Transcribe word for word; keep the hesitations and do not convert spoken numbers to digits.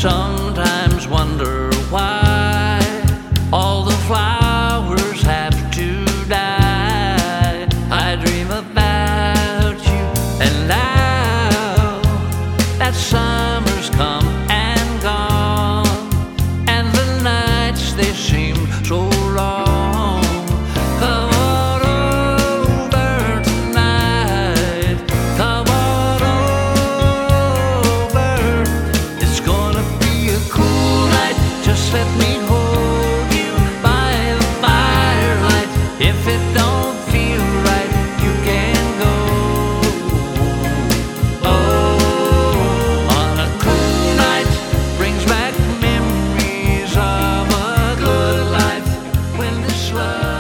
sometimes wonder why all the flowers have to die. I dream about you, and now that summer's come and gone, and the nights they seem so long. Come on over tonight, come on over. It's gonna be a cool night, just let me hold you by the firelight. If it don't feel right, you can go. Oh, on a cool night brings back memories of a good life when this love